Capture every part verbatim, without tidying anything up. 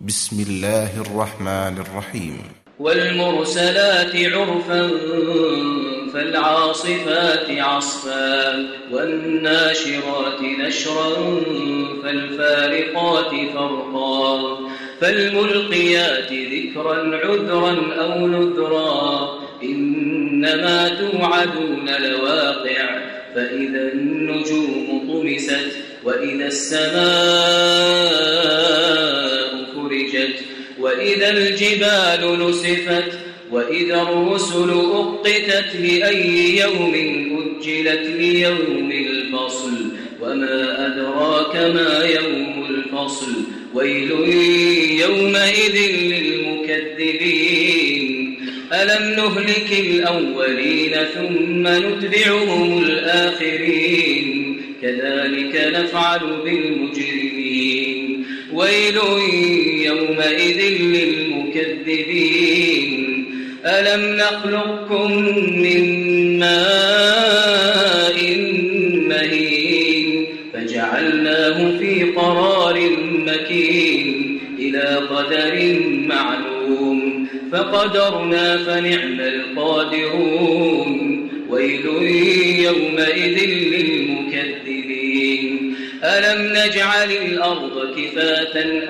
بسم الله الرحمن الرحيم. والمرسلات عرفا فالعاصفات عصفا والناشرات نشرا فالفارقات فرقا فالملقيات ذكرا عذرا أو نذرا إنما توعدون لواقع فإذا النجوم طمست وإذا السماء فرجت وإذا الجبال نسفت وإذا الرسل أقتت لأي يوم أجلت ليوم الفصل وما أدراك ما يوم الفصل ويل يومئذ للمكذبين ألم نهلك الأولين ثم نتبعهم الآخرين كذلك نفعل بالمجرمين ويل يومئذ للمكذبين ألم نخلقكم من ماء مهين فجعلناه في قرار مكين إلى قدر معلوم فقدرنا فنعم القادرون ويل يومئذ للمكذبين ألم نجعل الأرض كفاة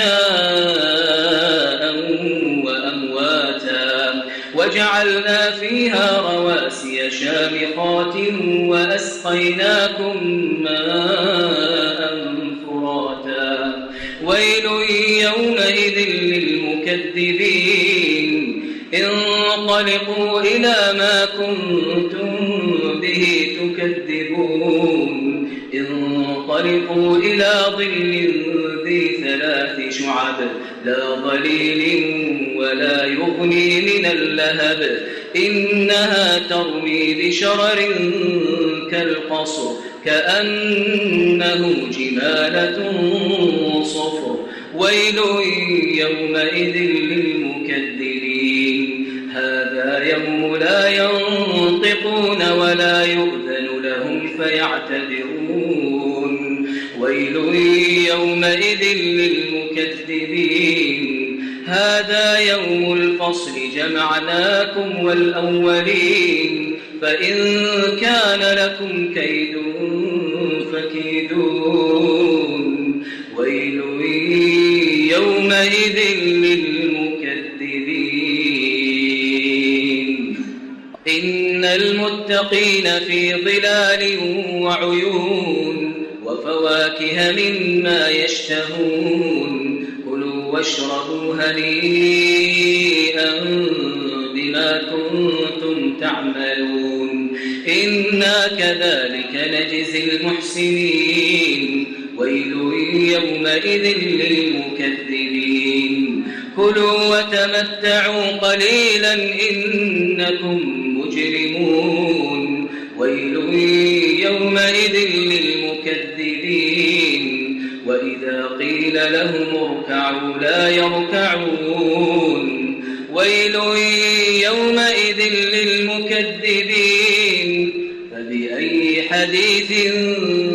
أحياء وأمواتا وجعلنا فيها رواسي شامخات وأسقيناكم ماء فراتا ويل يومئذ للمكذبين انطلقوا إلى ما كنتم به تكذبون انطلقوا إلى ظل ذي ثلاث شعب لا ظليل ولا يغني من اللهب إنها ترمي بشرر كالقصر كأنه جمالة صفر ويل يومئذ للمكذبين هذا يوم لا ينطقون ولا يؤذن لهم فيعتذرون ويل يومئذ للمكذبين هذا يوم الفصل جمعناكم والأولين فإن كان لكم كيد فكيدون ويل يومئذ للمكذبين إن المتقين في ظلال وعيون وفواكه مما يشتهون كلوا واشربوا هنيئا بما كنتم تعملون إنا كذلك نجزي المحسنين ويل يومئذ للمكذبين كلوا وتمتعوا قليلا إنكم مجرمون ويل يومئذ للمكذبين وإذا قيل لهم اركعوا لا يركعون ويل يومئذ للمكذبين فبأي حديث